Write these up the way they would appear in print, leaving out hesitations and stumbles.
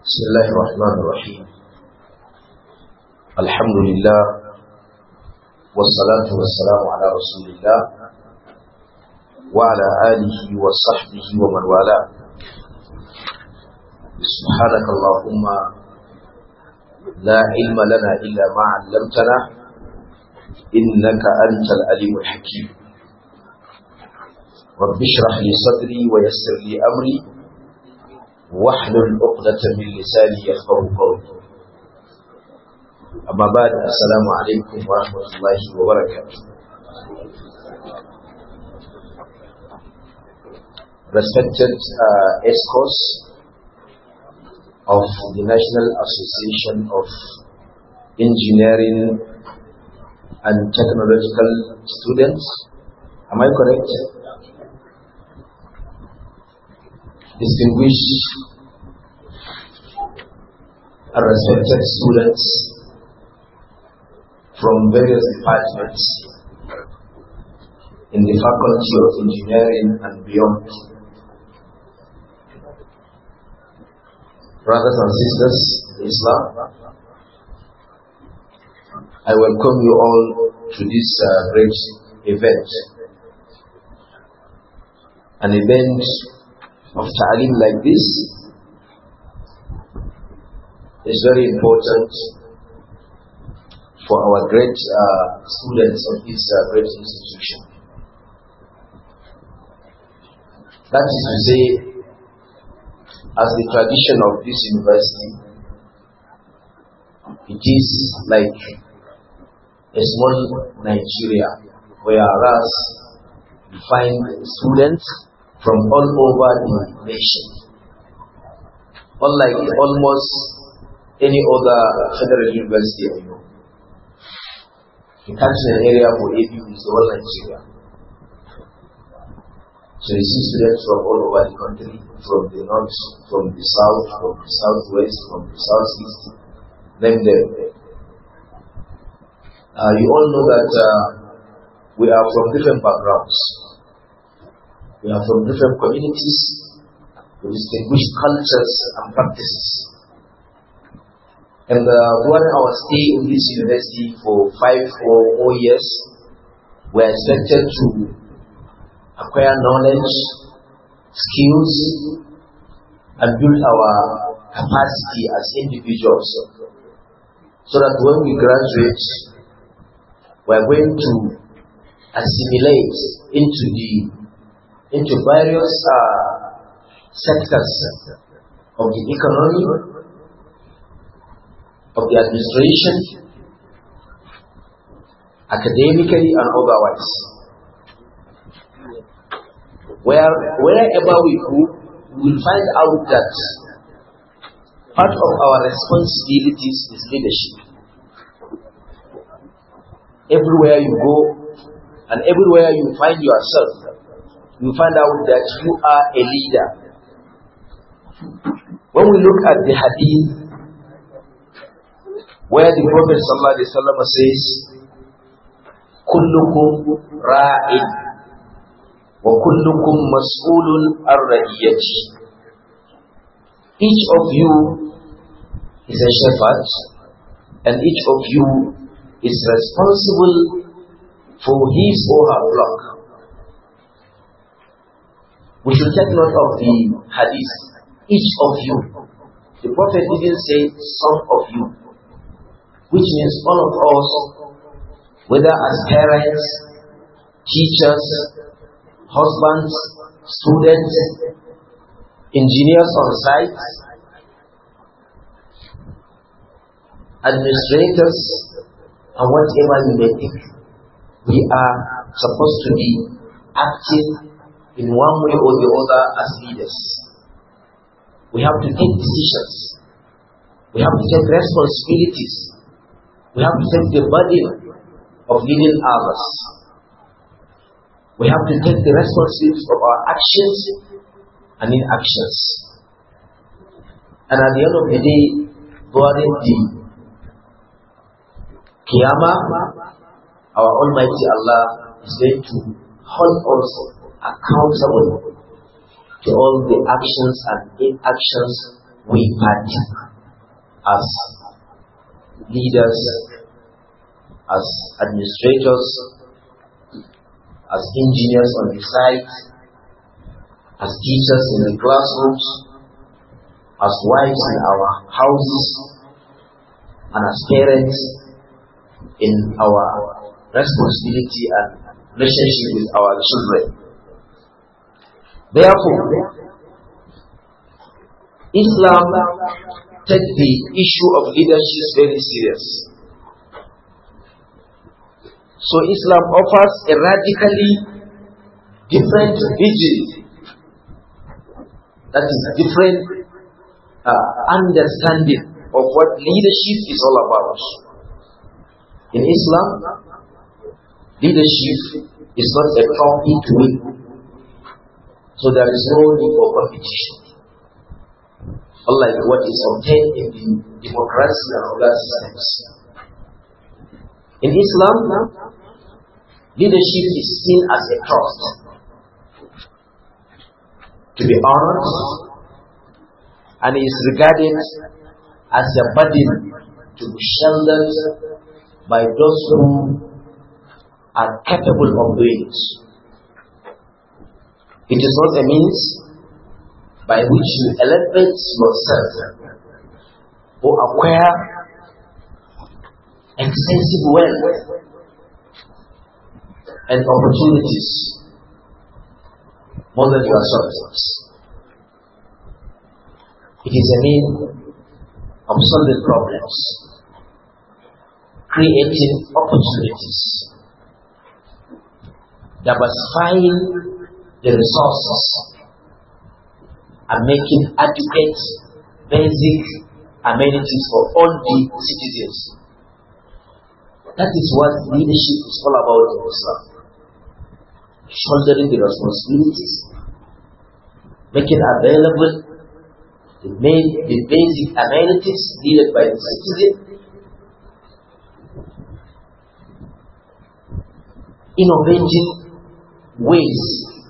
بسم الله الرحمن الرحيم. الحمد لله والصلاة والسلام على رسول الله وعلى آله وصحبه ومن والاه. سبحانك اللهم لا علم لنا إلا ما علمتنا إنك أنت العليم الحكيم. رب اشرح لي صدري ويسر لي أمري واحلل عقدة من لساني يفقهوا قولي. أما بعد، السلام عليكم ورحمة الله وبركاته. Respected ESCOs of the National Association of Engineering and Technological Students, am I correct? Distinguished and respected students from various departments in the Faculty of Engineering and beyond. Brothers and sisters in Islam, I welcome you all to this great event. An event of ta'aleem like this is very important for our great students of this great institution. That is to say, as the tradition of this university, it is like a small Nigeria, whereas we find students from all over the nation. Unlike almost any other federal university I know, the catchment area for ABU is the whole Nigeria. So you see students from all over the country, from the north, from the south, from the southwest, from the southeast, name them. You all know that we are from different backgrounds. We are from different communities with distinguished cultures and practices. And during our stay in this university for 5 or more years, we are expected to acquire knowledge, skills, and build our capacity as individuals, so that when we graduate, we are going to assimilate into various sectors of the economy, of the administration, academically and otherwise. Wherever we go, we will find out that part of our responsibilities is leadership. Everywhere you go and everywhere you find yourself, you find out that you are a leader. When we look at the hadith, where the Prophet ﷺ says, "Kullukum ra'in, wa kullukum mas'ulun ar-ra'iyati." Each of you is a shepherd, and each of you is responsible for his or her flock. We should take note of the hadith. Each of you. The Prophet didn't say some of you, which means all of us, whether as parents, teachers, husbands, students, engineers on site, administrators, and whatever you may think, we are supposed to be active in one way or the other as leaders. We have to take decisions. We have to take responsibilities. We have to take the burden of leading others. We have to take the responsibilities of our actions and inactions. And at the end of the day, during the Qiyamah, our Almighty Allah is going to hold us accountable to all the actions and inactions we had as leaders, as administrators, as engineers on the site, as teachers in the classrooms, as wives in our houses, and as parents in our responsibility and relationship with our children. Therefore, Islam takes the issue of leadership very serious. So Islam offers a radically different vision, that is different understanding of what leadership is all about. In Islam, leadership is not a trophy to win, so there is no need for competition, unlike what is obtained in the democracy and other systems. In Islam, leadership is seen as a trust, to be honored, and is regarded as a burden to be shouldered by those who are capable of doing it. It is not a means by which you elevate yourself or acquire excessive wealth and opportunities more than your subjects. It is a means of solving problems, creating opportunities, diversifying the resources, and making adequate basic amenities for all the citizens. That is what leadership is all about in Islam. Shouldering the responsibilities, making available the basic amenities needed by the citizen, innovating ways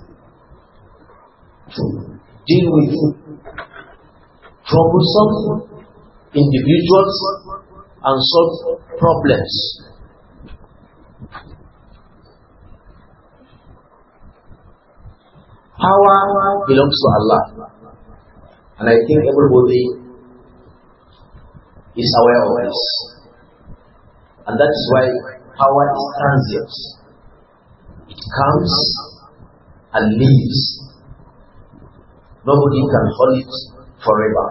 to deal with troublesome individuals and solve problems. Power belongs to Allah, and I think everybody is aware of this. And that is why power is transient. It comes and leaves. Nobody can hold it forever.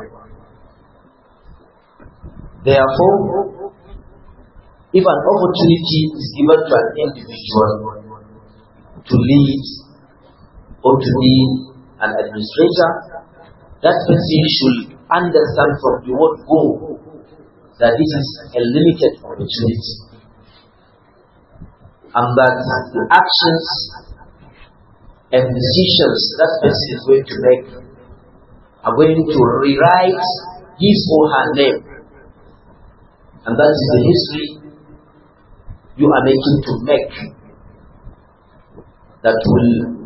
Therefore, if an opportunity is given to an individual to lead or to be an administrator, that person should understand from the word go that this is a limited opportunity, and that the actions and decisions that person is going to make are going to rewrite his or her name, and that is the history you are making to make that will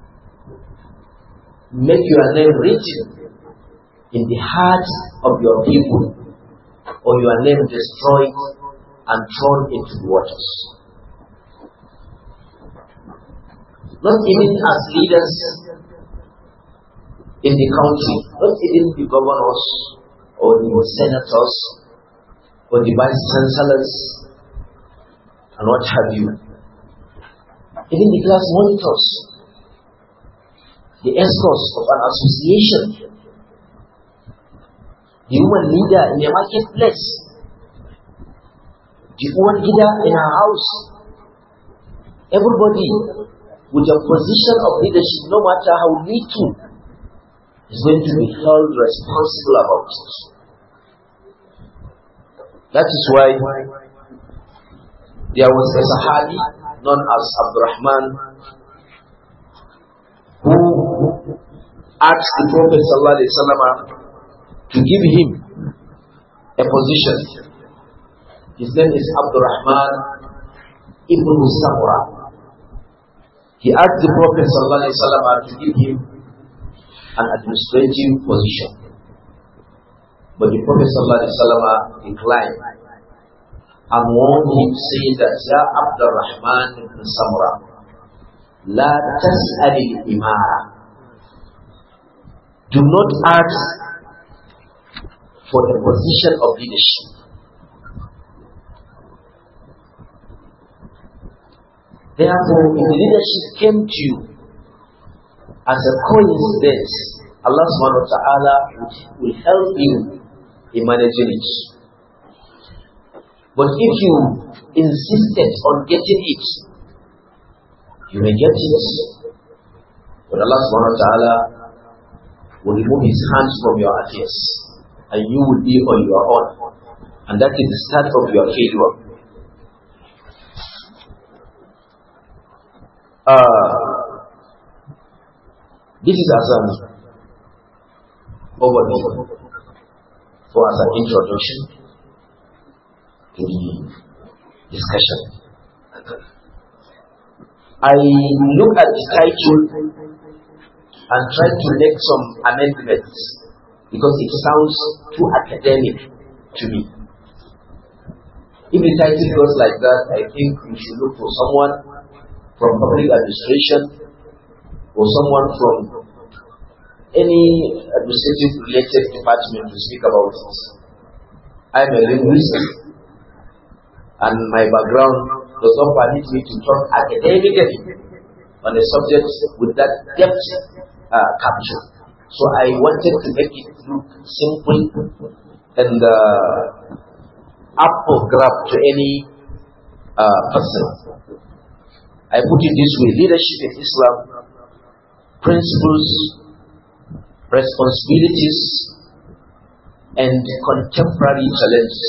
make your name written in the hearts of your people, or your name destroyed and thrown into the waters. Not even as leaders in the country, not even the governors or the senators or the vice chancellors and what have you. Even the class monitors, the escorts of an association, the woman leader in a marketplace, the woman leader in her house. Everybody with a position of leadership, no matter how little, is going to be held responsible about it. That is why there was a Sahabi known as Abdurrahman who asked the Prophet ﷺ to give him a position. His name is Abdurrahman ibn Samura. He asked the Prophet ﷺ to give him an administrative position. But the Prophet ﷺ declined and warned him, saying that, Ya Abdurrahman ibn Samra, La tas'al al-imara. Do not ask for the position of leadership. Therefore, if the leadership came to you as a coincidence, Allah subhanahu wa ta'ala will help you in managing it. But if you insisted on getting it, you may get it. But Allah subhanahu wa ta'ala will remove his hands from your affairs and you will be on your own. And that is the start of your failure. This is as an overview for as an introduction to the discussion. I look at the title and try to make some amendments because it sounds too academic to me. If the title goes like that, I think we should look for someone from public administration or someone from any administrative related department to speak about it. I'm a linguist and my background does not permit me to talk academically on a subject with that depth capture. So I wanted to make it look simple and up for grab to any person. I put it this way: leadership in Islam, principles, responsibilities, and contemporary challenges.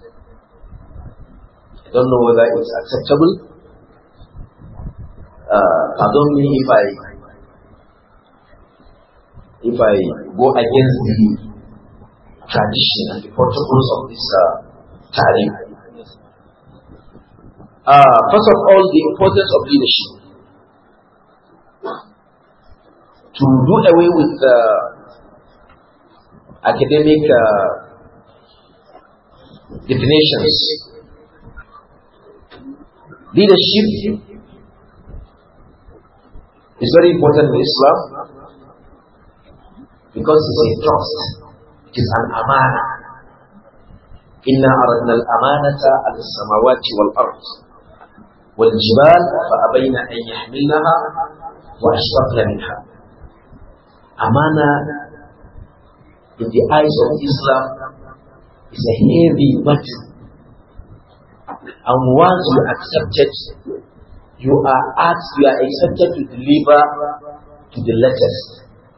I don't know whether it's acceptable. Pardon me if I go against the tradition and the protocols of this time. First of all, the importance of leadership. To do away with academic definitions. Leadership is very important in Islam because it's a trust. It is an amana. Inna aradna al-amanata al-samawati wal-ard wal-jibal fa-abayna an yahmilnaha wa ashfaqna minha. Amana in the eyes of Islam is a heavy burden. And once you accept it, you are expected to deliver to the letters.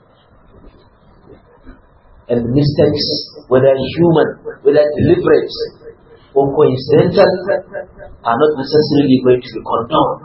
And mistakes, whether human, whether deliberate or coincidental, are not necessarily going to be condoned.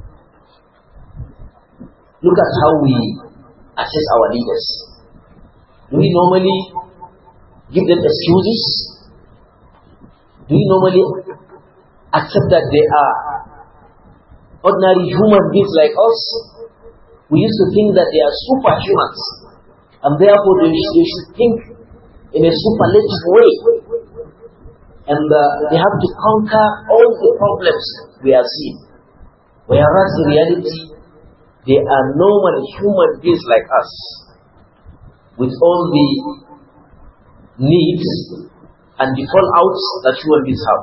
Look at how we assess our leaders. Do we normally give them excuses? Do we normally accept that they are ordinary human beings like us? We used to think that they are superhumans, and therefore they should think in a superlative way, and they have to conquer all the problems we are seeing. Whereas in reality, they are normal human beings like us, with all the needs and the fallouts that human beings have.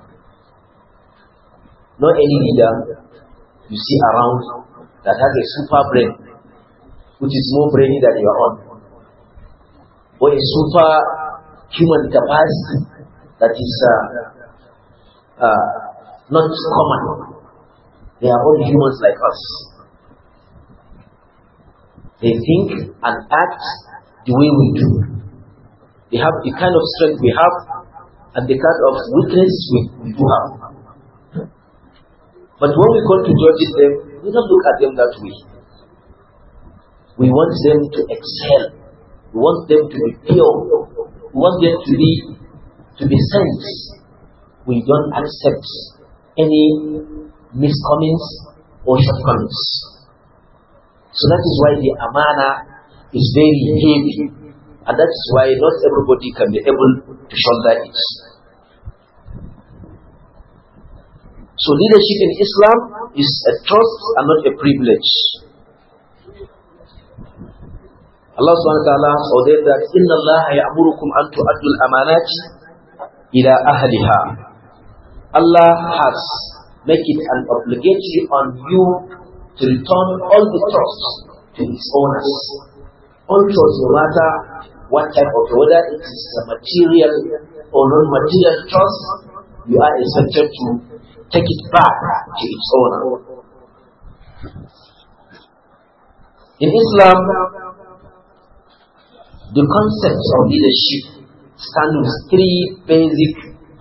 Not any leader you see around that has a super brain, which is more brainy than your own, or a super human capacity that is not common. They are all humans like us. They think and act the way we do. They have the kind of strength we have and the kind of weakness we do have. But when we come to judge them, we don't look at them that way. We want them to excel. We want them to be pure. We want them to be saints. We don't accept any miscomings or shortcomings. So that is why the amana is very heavy. And that is why not everybody can be able to shoulder it. So leadership in Islam is a trust and not a privilege. Allah subhanahu wa ta'ala has ordained that Inna Allah ya'murukum an tu'addu al-amanat ila ahliha. Allah has made it an obligatory on you to return all the trust to its owners. All trust, no matter what type of, whether it is a material or non-material trust, you are expected to take it back to its owner. In Islam, the concepts of leadership stand with three basic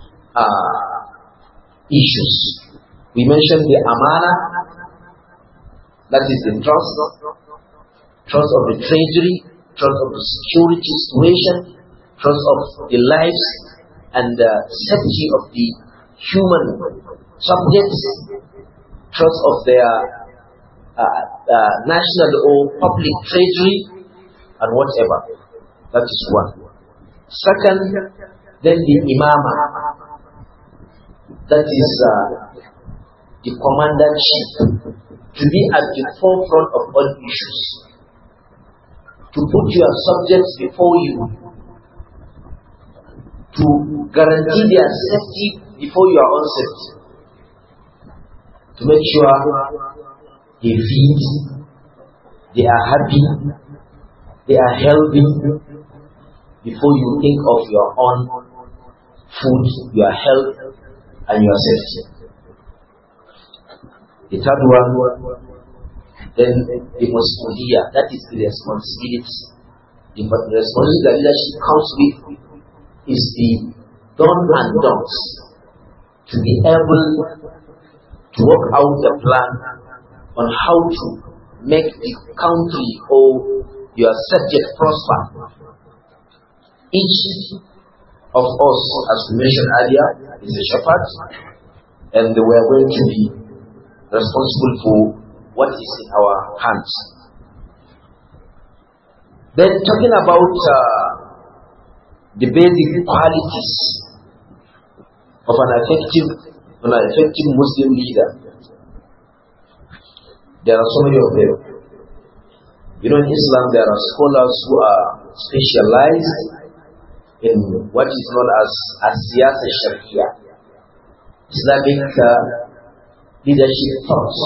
issues. We mentioned the amana, that is the trust of the treasury, trust of the security situation, trust of the lives and the safety of the human subjects, trust of their national or public treasury, and whatever. That is one. Second, then the imama, that is the commandership, to be at the forefront of all issues, to put your subjects before you, to guarantee their safety before your own safety, to make sure they feed, they are happy, they are healthy, before you think of your own food, your health, and your safety. The third one, then the mas'uliyah, that is the responsibility. The responsibility that leadership comes with is the done and don'ts, to be able to work out the plan on how to make the country or your subject prosper. Each of us, as we mentioned earlier, is a shepherd, and we are going to be responsible for what is in our hands. Then talking about the basic qualities of an effective Muslim leader, there are so many of them. You know, in Islam there are scholars who are specialized in what is known as siyasa sharia, Islamic leadership thoughts.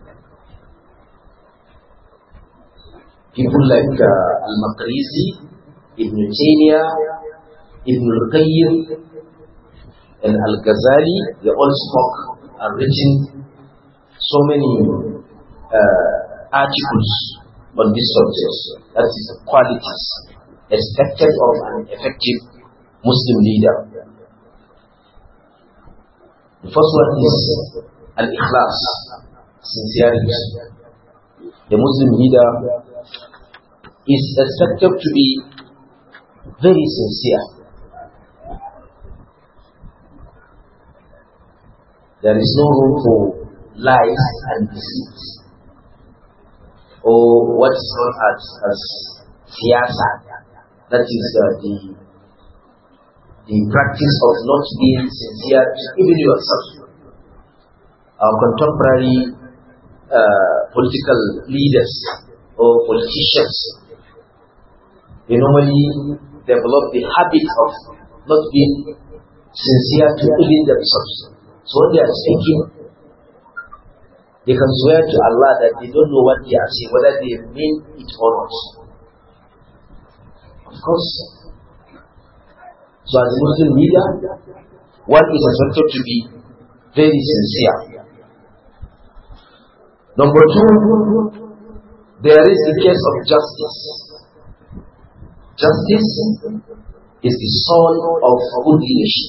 People like Al-Maqrizi, Ibn Taymiyyah, Ibn Al-Qayyim, and Al-Ghazali, they all spoke and written so many articles on these subjects. That is the qualities expected of an effective Muslim leader. The first one is al-ikhlas, sincerity. The Muslim leader is expected to be very sincere. There is no room for lies and deceit, or what is known as siyasa. That is the practice of not being sincere to even yourself. Our contemporary political leaders or politicians, they normally develop the habit of not being sincere to even themselves. So when they are speaking, they can swear to Allah that they don't know what they are saying, whether they mean it or not. Of course. So as a Muslim leader, one is expected to be very sincere. Number two, there is the case of justice. Justice is the soul of good leadership.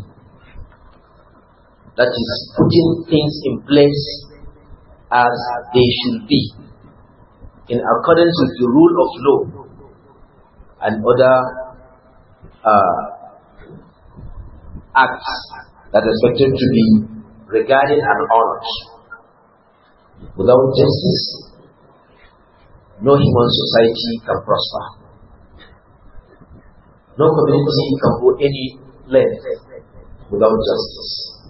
That is putting things in place as they should be, in accordance with the rule of law and other acts that are expected to be regarded and honored. Without justice, no human society can prosper. No community can go any length without justice.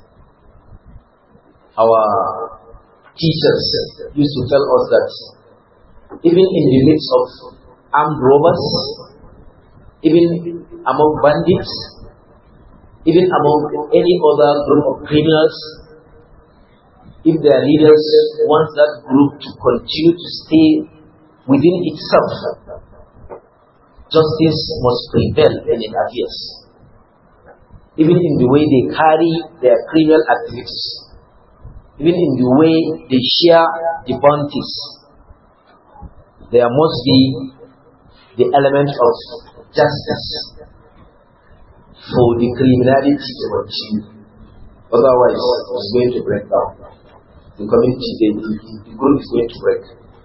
Our teachers used to tell us that even in the midst of armed robbers, even among bandits, even among any other group of criminals, if their leaders want that group to continue to stay within itself, justice must prevail in its affairs. Even in the way they carry their criminal activities, even in the way they share the bounties, there must be the element of justice for the criminality to continue. Otherwise, it's going to break down. The community, the group is going to break.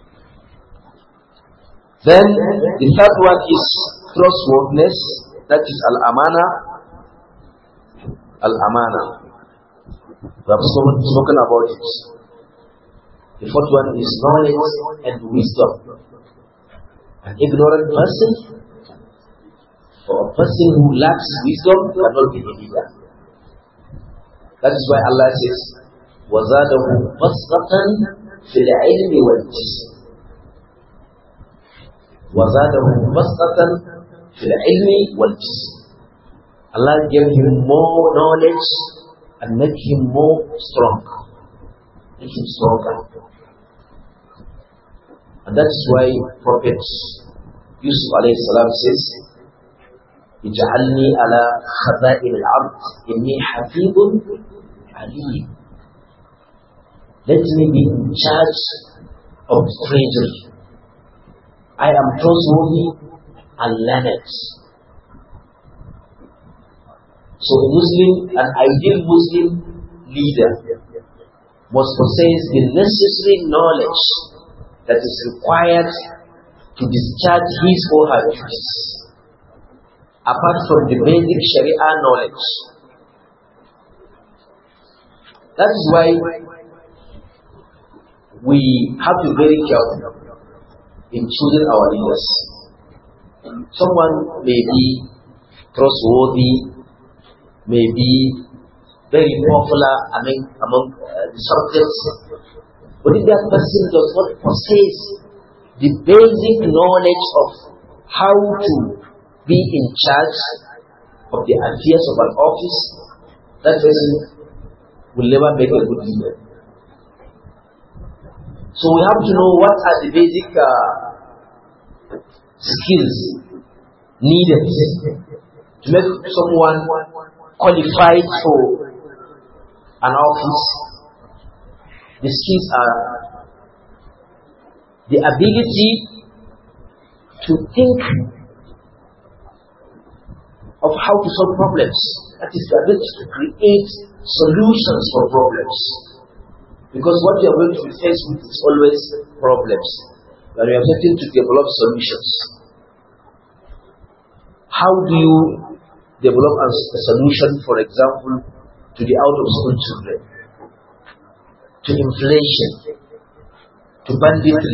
Then the third one is trustworthiness. That is al-amana. Al-amana. We have spoken about it. The fourth one is knowledge and wisdom. An ignorant person, or a person who lacks wisdom, cannot be a leader. That is why Allah says, وَزَادَهُ بَسْطَةً فِي الْعِلْمِ وَالْجِسْمِ. وَزَادَهُ بَسْطَةً فِي الْعِلْمِ وَالْجِسْمِ. Allah gave him more knowledge and make him more strong. Make him stronger. And that is why Prophet Yusuf alayhi salam says, اجعلني على خزائن الأرض إني حفيظ عليم. Let me be in charge of treasury. I am trustworthy and learned. So a Muslim, an ideal Muslim leader must possess the necessary knowledge that is required to discharge his or her duties, apart from the basic Sharia knowledge. That is why we have to be very careful in choosing our leaders. Someone may be trustworthy, may be very popular among the subjects, but if that person does not possess the basic knowledge of how to be in charge of the affairs of an office, that person will never make a good leader. So we have to know what are the basic skills needed to make someone qualified for an office. The skills are the ability to think of how to solve problems. That is the ability to create solutions for problems. Because what you are going to be faced with is always problems. But you are attempting to develop solutions. How do you develop a solution, for example, to the out-of-school children, to inflation, to banditry,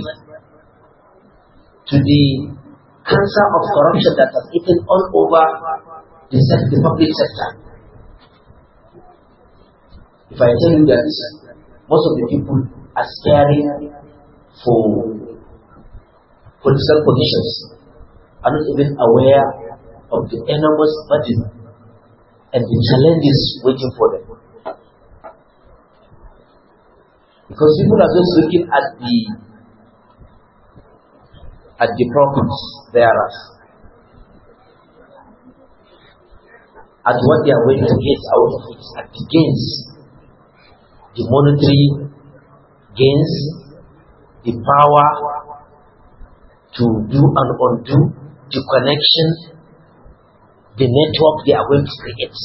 to the cancer of corruption that has eaten all over the public sector? If I tell you that most of the people are staring for political positions, are not even aware of the enormous burden and the challenges waiting for them. Because people are just looking at the problems thereof, at what they are going to get out of it, at the gains, the monetary gains, the power to do and undo, the connection, the network they are going to create.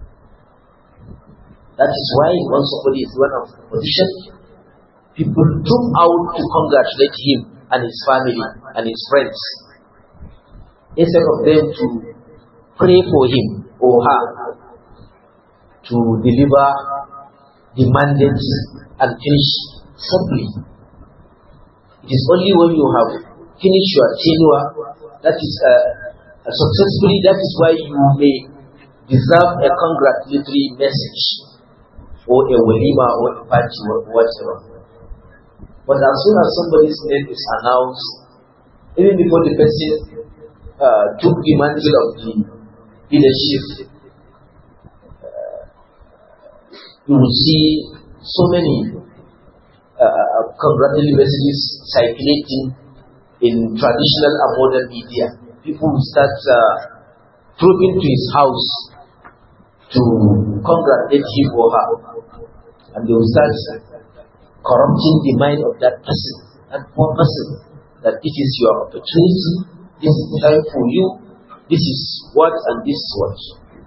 That is why when somebody is one of position, people troop out to congratulate him and his family and his friends, instead of them to pray for him or her to deliver the mandates and finish simply. It is only when you have finished your tenure, that is successfully, that is why you may deserve a congratulatory message or a walima or a party or whatever. But as soon as somebody's name is announced, even before the person took the mantle of the leadership, you will see so many congratulatory messages circulating in traditional and modern media. People will start trooping to his house to congratulate him or her, and they will start corrupting the mind of that person, that poor person, that this is your opportunity, this is time for you, this is what and this is what.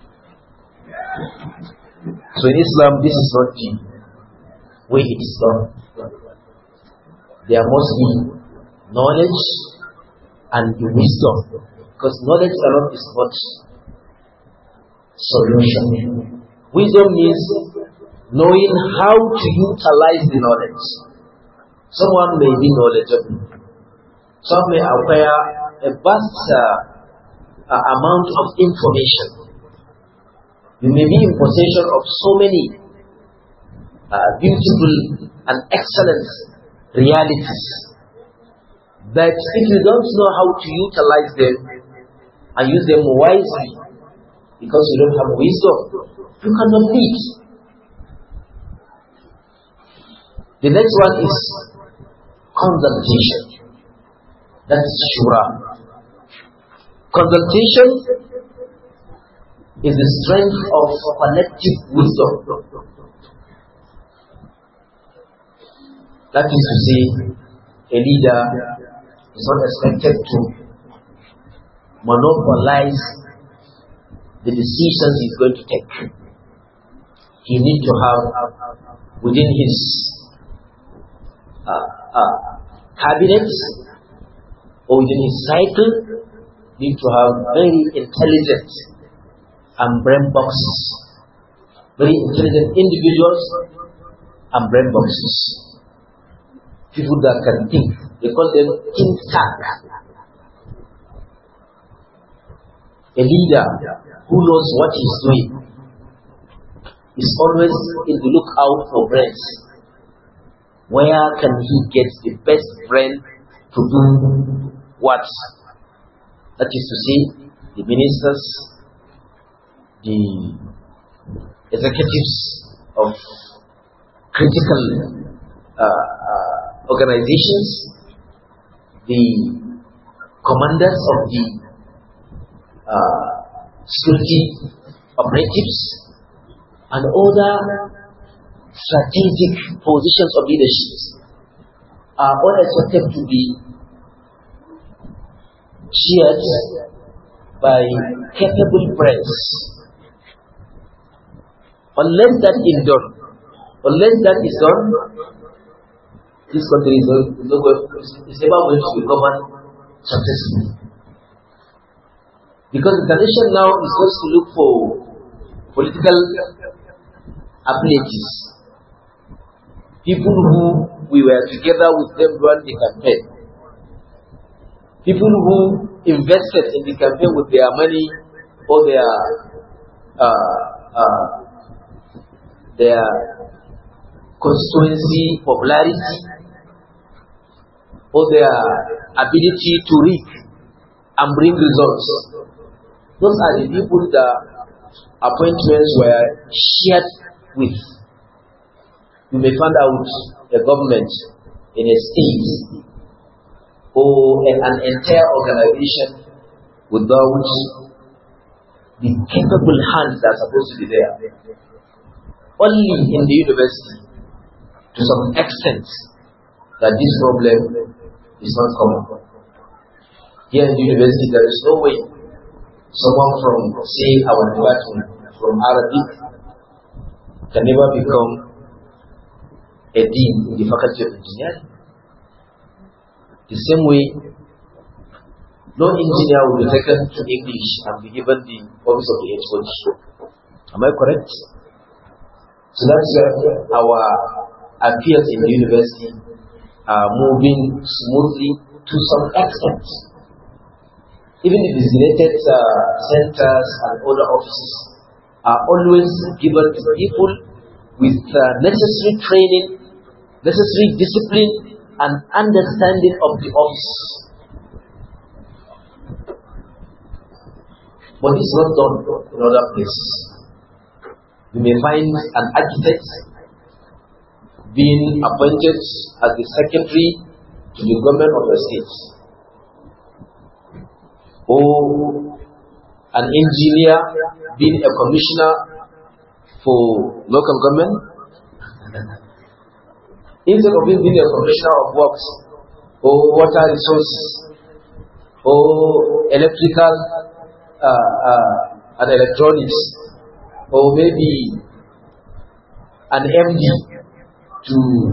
So in Islam, this is not the way it is done. There must be knowledge and wisdom, because knowledge alone is not solution. Wisdom means knowing how to utilize the knowledge. Someone may be knowledgeable, some may acquire a vast amount of information. You may be in possession of so many beautiful and excellent realities that if you don't know how to utilize them and use them wisely, because you don't have wisdom, you cannot lead. The next one is consultation. That is shura. Consultation is the strength of collective wisdom. That is to say, a leader is not expected to monopolize the decisions he's going to take. He needs to have within his cabinet or within his cycle, need to have very intelligent and brain boxes, very intelligent individuals and brain boxes. People that can think. They call them think tank. A leader who knows what he's doing is always in the lookout for brains. Where can he get the best brain to do what? That is to say, the ministers, the executives of critical organizations, the commanders of the security operatives, and other strategic positions of leadership are all expected to be chaired by capable brains. Unless that is done, this country is never going to be governed successfully. Because the nation now is going to look for political appellages, people who we were together with them during the campaign, people who invested in the campaign with their money or their constituency popularity or their ability to read and bring results. Those are the people that appointments were shared with. You may find out a government in a state or an entire organization without the capable hands that are supposed to be there. Only in the university, to some extent, that this problem is not common. Here in the university, there is no way someone from, say, our department, from Arabic, can never become a dean in the faculty of engineering. The same way, no engineer will be taken to English and be given the office of the HOD. Am I correct? So that's our affairs in the university are moving smoothly to some extent. even the designated centers and other offices are always given to people with necessary training, necessary discipline, and understanding of the office. But this is not done in other places. You may find an architect being appointed as the secretary to the government of the state, or an engineer being a commissioner for local government. Instead of being a commissioner of works, or water resources, or electrical and electronics, or maybe an MD to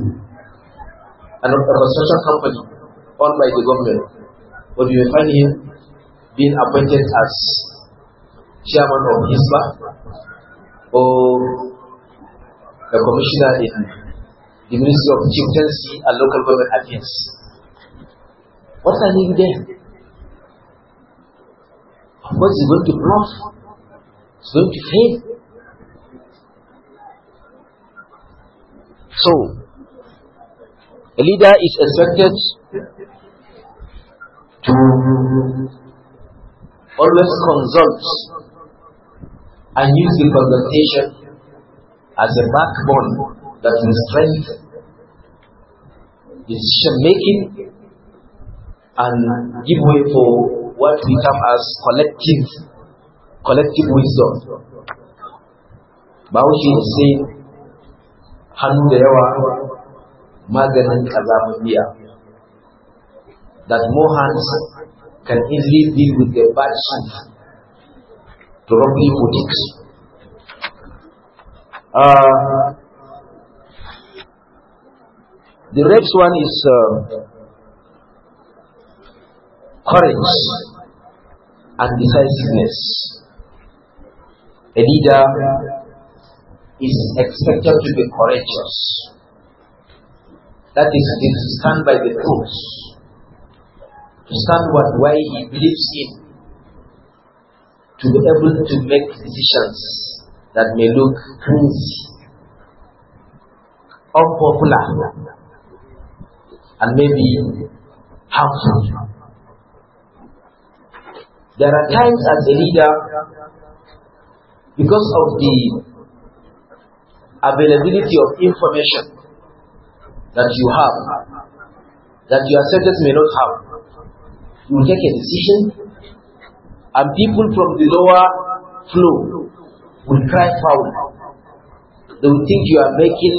a construction company owned by the government, but you will find him being appointed as chairman of HISBA or a commissioner in the Ministry of Chieftaincy and Local Government Affairs. What are you there? Of course, it's going to bluff. It's going to fail. So, a leader is expected to always consult and use the consultation as a backbone that will strengthen decision making and give way for what we term as collective wisdom. Bahaushe is saying, hannu da yawa maganin kazamin biya. That more hands can easily deal with the bad soup to roughly put it. The next one is courage and decisiveness. A leader is expected to be courageous. That is, to stand by the truth, to stand why he believes in, to be able to make decisions that may look crazy, unpopular, and maybe harmful. There are times as a leader, because of the availability of information that you have, that your subjects may not have, you will take a decision, and people from the lower floor will cry foul. They will think you are making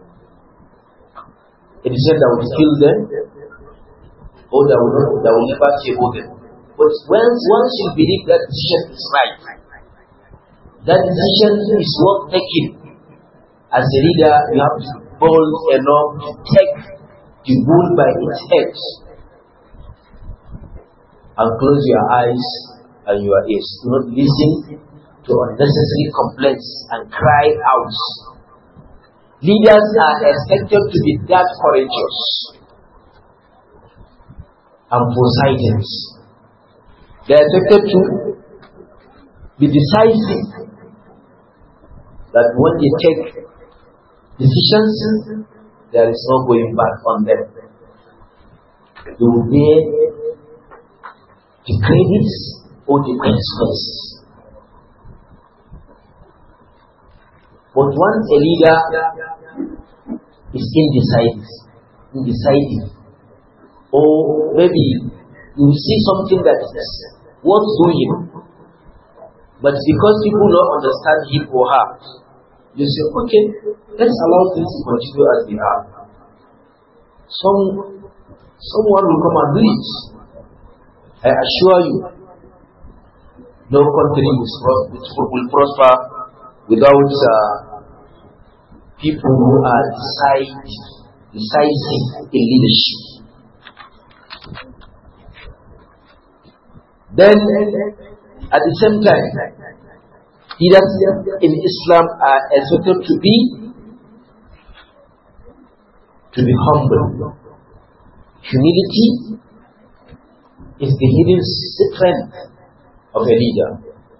a decision that will kill them, or that will never favor them. But once you believe that decision is right, that decision is worth taking, as a leader, you have to be bold enough to take the bull by its head and close your eyes and your ears. Do not listen to unnecessary complaints and cry out. Leaders are expected to be that courageous and foresighted. They are expected to be decisive, that when they take decisions, there is no going back on them. They will bear the credits or the consequences. But once a leader is indecisive, or maybe you see something that is worth doing, but because people don't understand him or her, you say, okay, let's allow things to continue as they are. Someone will come and do it. I assure you, no country will prosper without people who are decisive in leadership. Then, at the same time, leaders in Islam are expected to be humble. Humility is the hidden strength of a leader.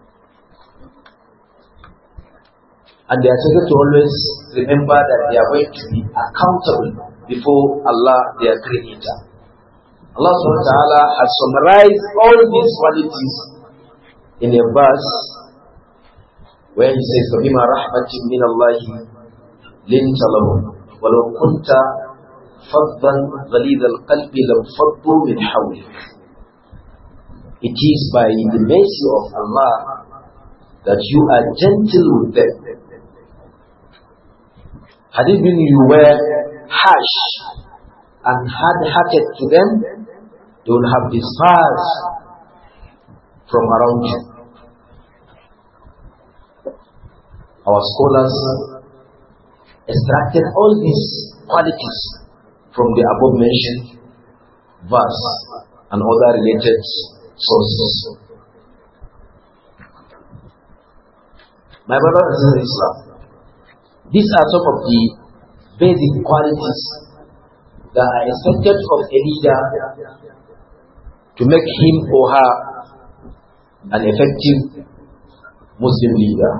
And they are supposed to always remember that they are going to be accountable before Allah, their Creator. Allah subhanahu wa ta'ala has summarized all these qualities in a verse where He says, فَبِمَا رَحْمَةٍ مِّنَ اللَّهِ لِنْتَ لَهُمْ وَلَوْ كُنْتَ فَضًّا غَلِيظَ الْقَلْبِ لَانفَضُّوا مِنْ حَوْلِكَ. It is by the mercy of Allah that you are gentle with them. Had it been you were harsh and hard-hearted to them, they would have dispersed from around you. Our scholars extracted all these qualities from the above mentioned verse and other related sources. My brothers and sisters, these are some of the basic qualities that are expected of a leader to make him or her an effective Muslim leader.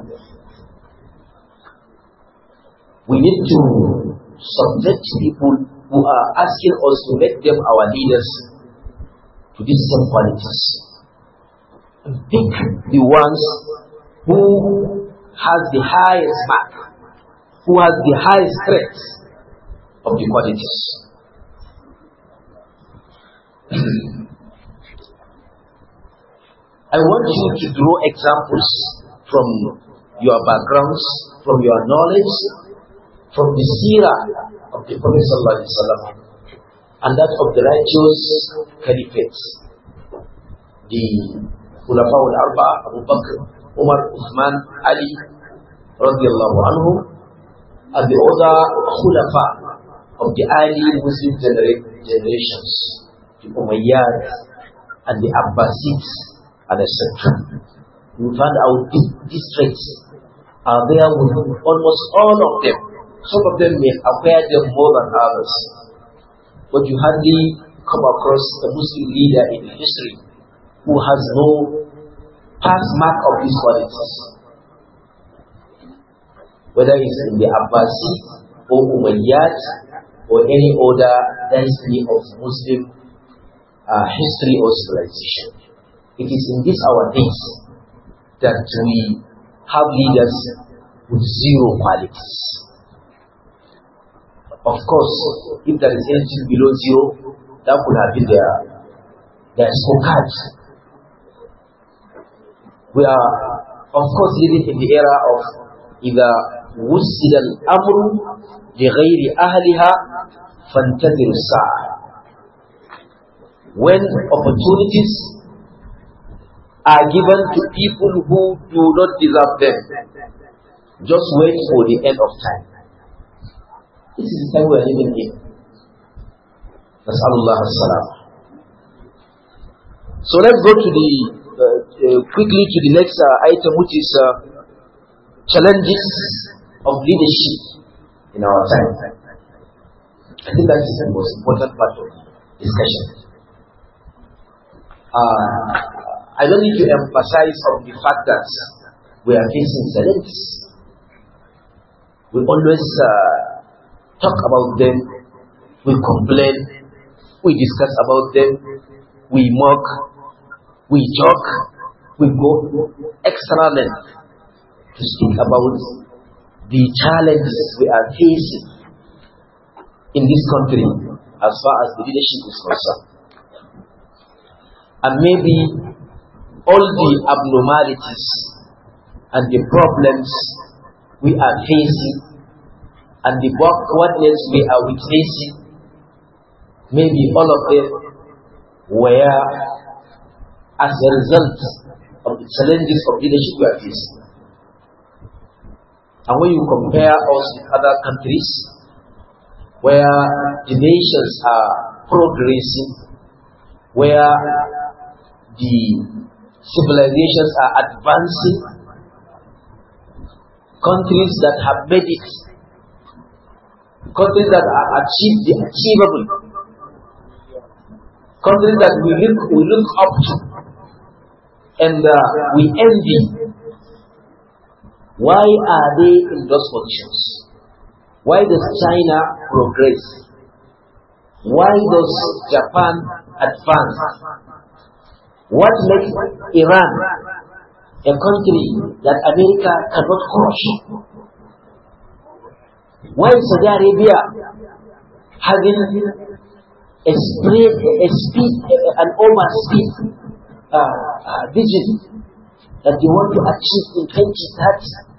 We need to subject people who are asking us to make them our leaders to these same qualities. Pick the ones who has the highest mark, who has the highest strength of the qualities. I want you to draw examples from your backgrounds, from your knowledge, from the seerah of the Prophet ﷺ and that of the righteous caliphates, the Khulafa al-Arba'a, Abu Bakr, Umar, Uthman, Ali, radiyallahu anhu, and the other Khulafa of the early Muslim generations, the Umayyad and the Abbasids, and etc. You find out these traits are there with almost all of them. Some of them may acquire them more than others, but you hardly come across a Muslim leader in history who has no pass mark of these qualities, whether it's in the Abbasid or Umayyad or any other dynasty of Muslim history or civilization. It is in this our days that we have leaders with zero qualities. Of course, if there is anything below zero, that could have been their scorecard. We are, of course, living in the era of إذا وسد الأمر لغير أهلها فانتظر الساعة. When opportunities are given to people who do not deserve them, just wait for the end of time. This is the time we are living in. Nas'alullah as-salam. So let's go to the quickly to the next item, which is challenges of leadership in our time. I think that is the most important part of the discussion. I don't need to emphasize on the fact that we are facing challenges. We always talk about them, we complain, we discuss about them, we mock, we joke, we go extra length to speak about the challenges we are facing in this country as far as the leadership is concerned. And maybe all the abnormalities and the problems we are facing and the backwardness we are witnessing, maybe all of them were as a result of the challenges of leadership we are facing. And when you compare us with other countries where the nations are progressing, where the civilizations are advancing, countries that have made it, countries that have achieved the achievable, countries that we look up to, and we envy. Why are they in those positions? Why does China progress? Why does Japan advance? What makes Iran a country that America cannot crush? Why is Saudi Arabia having an overspeed vision that they want to achieve in 2030?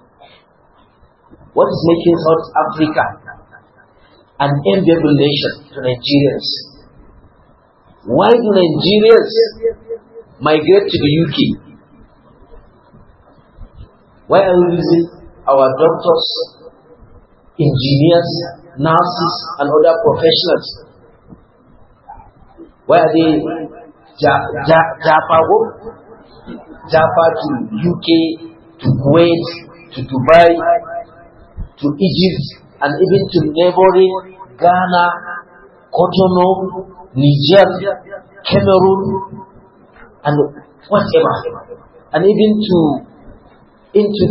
What is making South Africa an enviable nation to Nigerians? Why do Nigerians migrate to the UK? Why are we losing our doctors, engineers, nurses, and other professionals? Why are they Japa to UK, to Kuwait, to Dubai, to Egypt, and even to neighboring Ghana, Cotonou, Niger, Cameroon, and whatever, and even into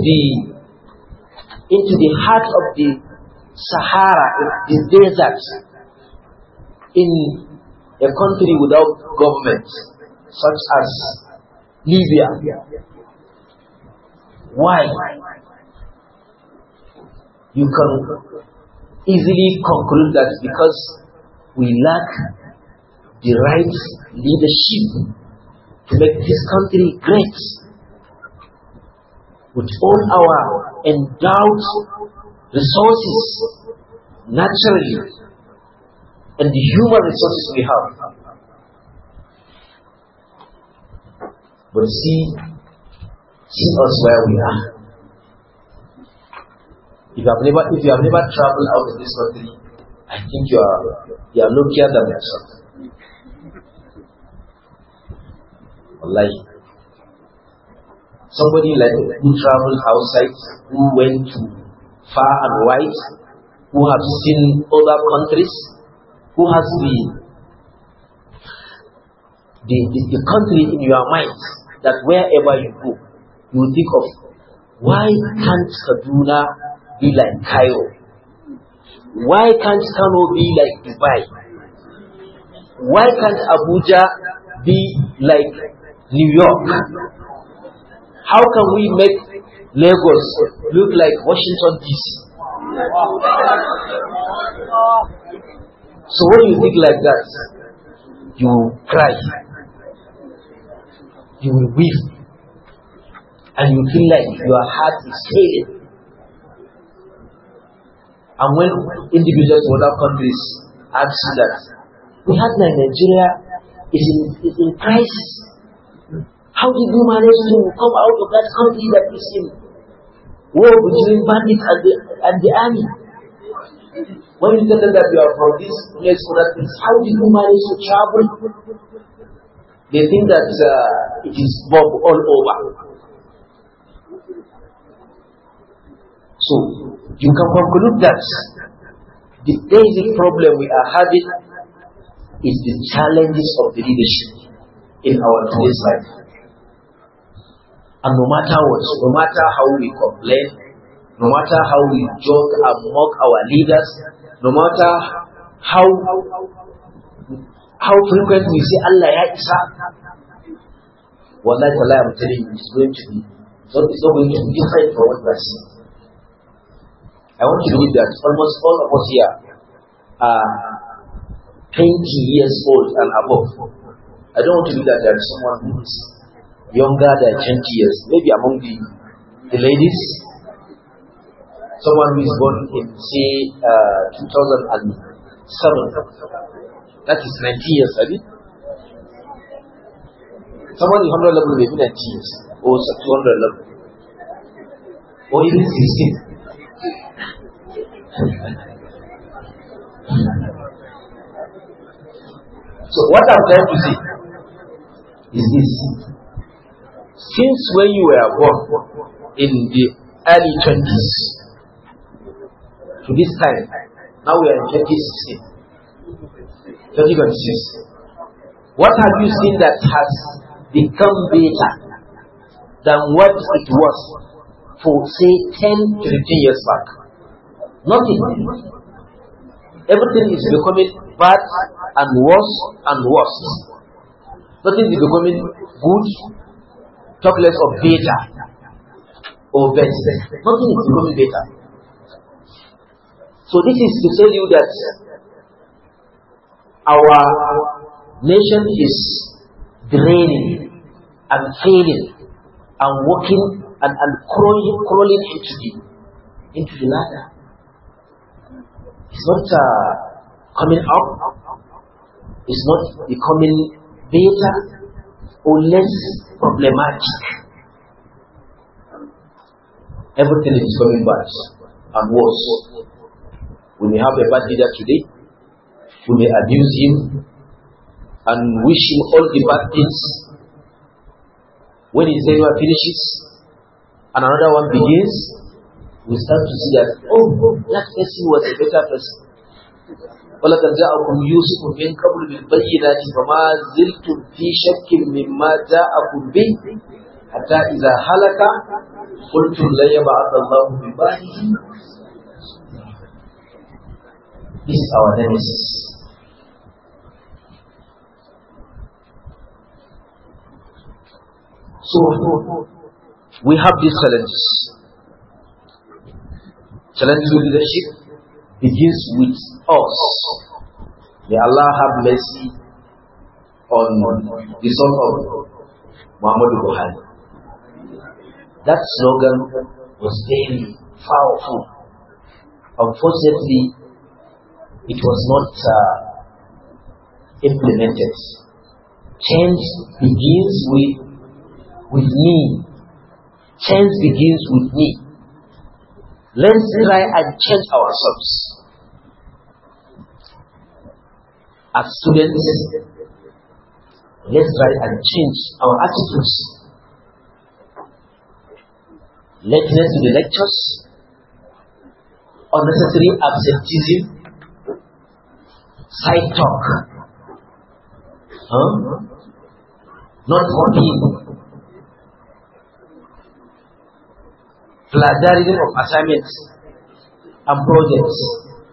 the heart of the Sahara, the desert, in a country without government, such as Libya. Why? You can easily conclude that because we lack the right leadership to make this country great. With all our endowed resources, naturally, and the human resources we have. But see us where we are. If you have never traveled out of this country, I think you are luckier than yourself. Wallahi. Somebody like who traveled outside, who went to far and wide, who have seen other countries, who has the country in your mind, that wherever you go, you think of, why can't Kaduna be like Cairo? Why can't Kano be like Dubai? Why can't Abuja be like New York? How can we make Lagos look like Washington DC? So when you think like that, you will cry, you will weep, and you feel like your heart is failing. And when individuals in other countries ask you that, we had like Nigeria is in crisis. How did you manage to come out of that country that is in war between bandits and the army? When you tell them that you are from this place or that place, how did you manage to travel? They think that it is bomb all over. So you can conclude that the basic problem we are having is the challenges of the leadership in our today's life. And no matter what, no matter how we complain, no matter how we joke and mock our leaders, no matter how frequent we say Allah ya isa, wallahi I'm telling you, it's not going to be different from what we are seeing. I want to believe that almost all of us here are 20 years old and above. I don't want to believe that there is someone who is younger than 20 years, maybe among the ladies, someone who is born in, say, 2007. That is 90 years, I mean. Someone in 100 level may be 90 years, or 200 level, or even 16. So what I'm trying to say is this. Since when you were born in the early 20s to this time, now we are in 2016, 2026. What have you seen that has become better than what it was for, say, 10 to 15 years back? Nothing. Everything is becoming bad and worse and worse. Nothing is becoming good. Talk less of better or best. Nothing is becoming better. So this is to tell you that our nation is draining and failing and walking and crawling into the ladder. It's not coming up. It's not becoming better or less problematic. Everything is becoming bad and worse. We may have a bad leader today. We may abuse him and wish him all the bad things. When his tenure finishes and another one begins, we start to see that, oh, that person was a better person. وَلَقَدْ جَاءَكُمْ يُوسُفُ مِنْ قَبْلُ بِالْبَيِّنَاتِ فَمَا زِلْتُمْ فِي شَكٍّ مِّمَّا جَاءَكُمْ بِهِ حَتَّى إِذَا هَلَكَ قُلْتُمْ لَن يَبْعَثَ اللَّهُ مِن بَعْدِهِ. This is our nemesis. So we have these challenges. Challenge to leadership begins with us. May Allah have mercy on the son of Muhammad Buhari. That slogan was very powerful. Unfortunately, it was not implemented. Change begins with me. Change begins with me. Let's try and change ourselves. As students, let's try and change our attitudes. Lateness to the lectures, unnecessary absenteeism, side talk, not working, plagiarism of assignments and projects.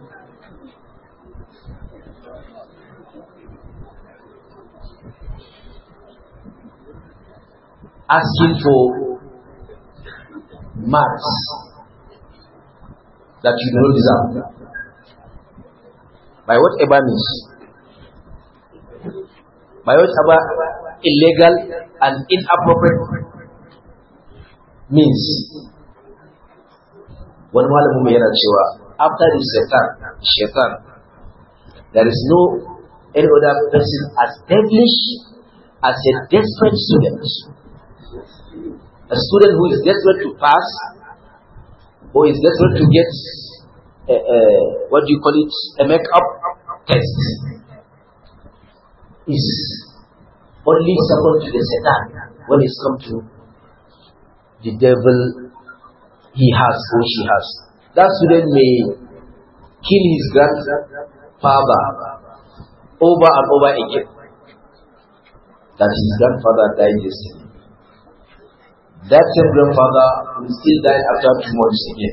Asking for marks that you do not deserve by whatever means, by whatever illegal and inappropriate means. Wani malamin mu yana cewa after the shaitan, there is no any other person as devilish as a desperate student. A student who is desperate to pass or is desperate to get a make-up test is only second to the Satan when it's come to the devil he has or she has. That student may kill his grandfather over and over again. That his grandfather died yesterday. That same grandfather will still die after 2 months again.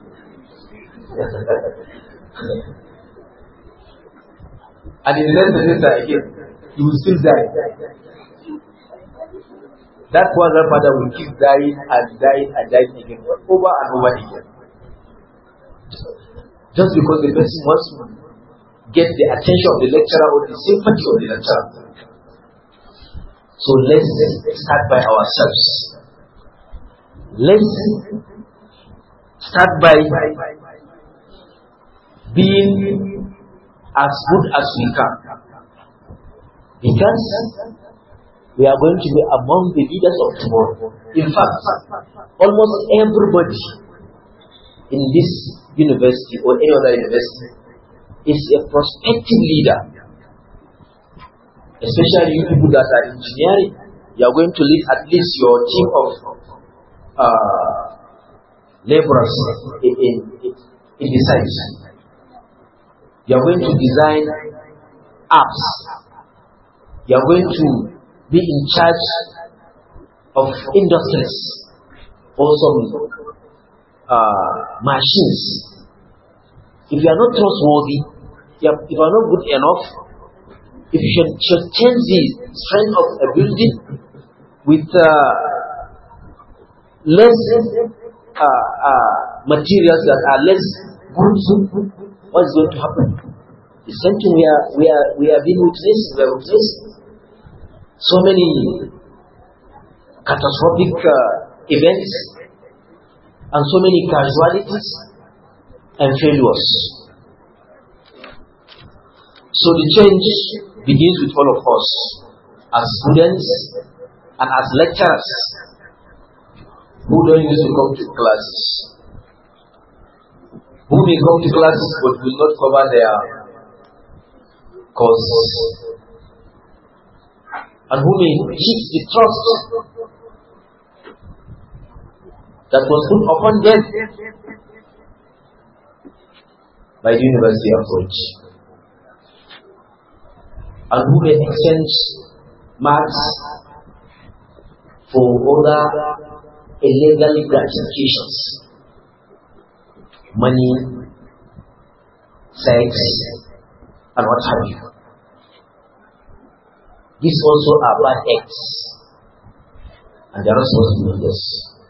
And in the next semester again, he will still die. That one grandfather will keep dying and dying and dying again, over and over again. Just because the person wants to get the attention of the lecturer or the sympathy of the lecturer. So let's start by ourselves. Let's start by being as good as we can. Because we are going to be among the leaders of tomorrow. In fact, almost everybody in this university or any other university is a prospective leader. Especially you people that are engineering, you are going to lead at least your team of laborers in the site. You are going to design apps You are going to be in charge of industries or some machines. If you are not trustworthy, if you are not good enough, if you should change the strength of a building with less materials that are less good, what is going to happen? The same thing we are being witnessing. So many catastrophic events and so many casualties and failures. So the change begins with all of us as students and as lecturers who don't used to come to classes, who may come to classes but will not cover their courses, and who may cheat the trust that was put upon them by the university approach, and who may exchange marks for other illegal gratifications, money, sex, and what have you. These also are bad acts, and they are not supposed to be this.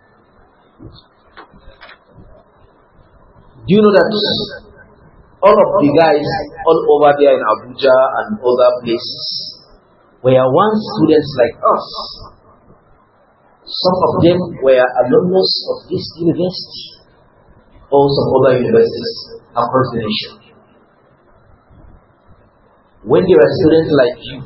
Do you know that all of the guys all over there in Abuja and other places were once students like us? Some of them were alumnus of this university or some other universities across the nation. When they were students like you,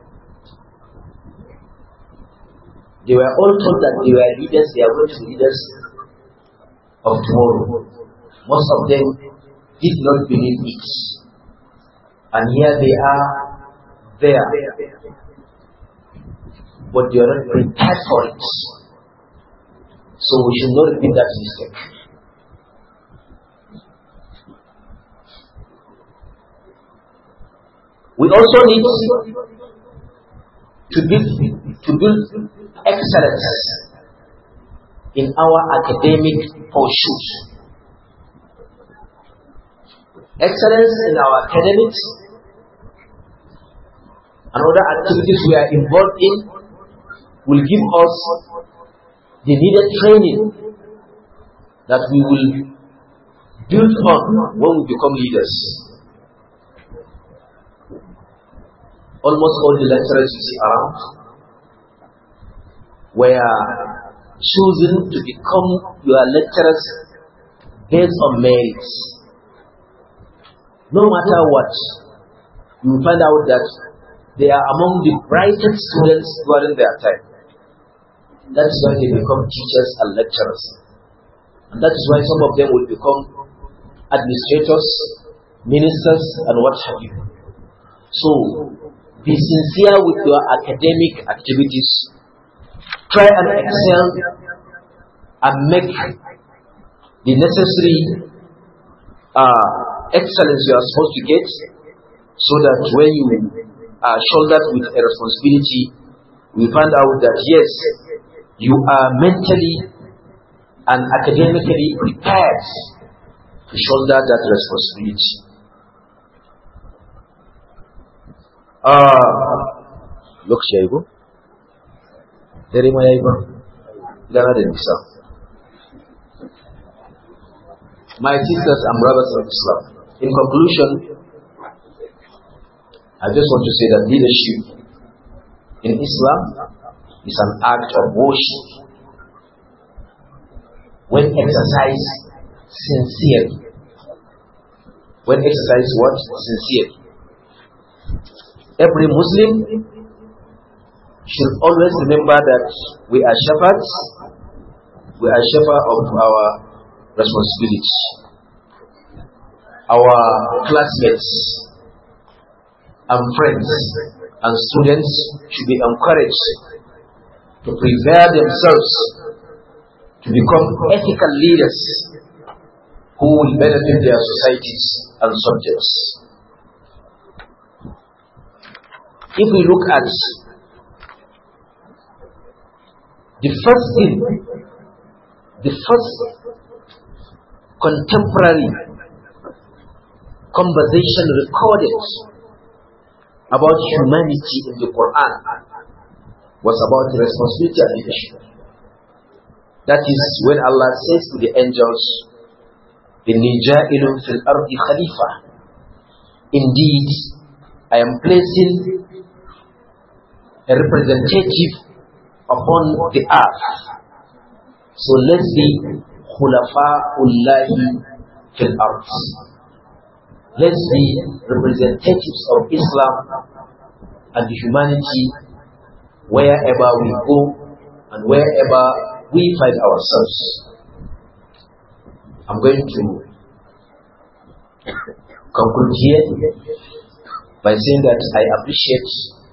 they were all told that they were leaders, they are going to be leaders of tomorrow. Most of them did not believe it. And here they are there. But they are not prepared for it. So we should not repeat that mistake. We also need to build excellence in our academic pursuit. Excellence in our academics and other activities we are involved in will give us the needed training that we will build on when we become leaders. Almost all the lecturers you see around were chosen to become your lecturers based on merits. No matter what, you will find out that they are among the brightest students during their time. That is why they become teachers and lecturers. And that is why some of them will become administrators, ministers, and what have you. So, be sincere with your academic activities. Try and excel and make the necessary excellence you are supposed to get, so that when you are shouldered with a responsibility, we find out that yes, you are mentally and academically prepared to shoulder that responsibility. Look, Shaibu. There is my sisters and brothers of Islam. In conclusion, I just want to say that leadership in Islam is an act of worship when exercised sincerely. When exercised what? Sincerely. Every Muslim should always remember that we are shepherds. We are shepherds of our responsibility. Our classmates and friends and students should be encouraged to prepare themselves to become ethical leaders who will benefit their societies and subjects. if we look at the first contemporary conversation recorded about humanity in the Quran was about the responsibility and leadership. That is when Allah says to the angels, "Inni ja'ilun fil ardi khalifa." Indeed, I am placing a representative upon the earth. So let's be khulafa'ullahi fil ard. Let's be representatives of Islam and the humanity wherever we go and wherever we find ourselves. I'm going to conclude here by saying that I appreciate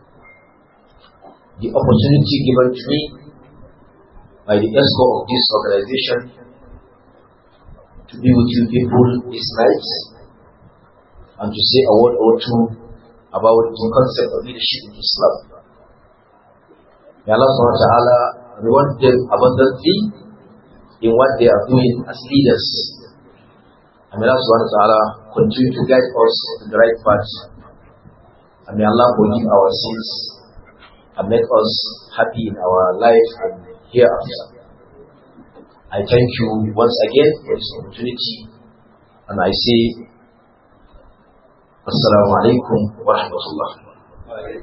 the opportunity given to me by the ESCO of this organization to be with you people this night and to say a word or two about the concept of leadership in Islam. May Allah subhanahu wa ta'ala reward them abundantly in what they are doing as leaders. And may Allah subhanahu wa ta'ala continue to guide us to the right path. And may Allah forgive our sins and make us happy in our life and hereafter. I thank you once again for this opportunity, and I say Assalamu alaikum wa rahmatullah.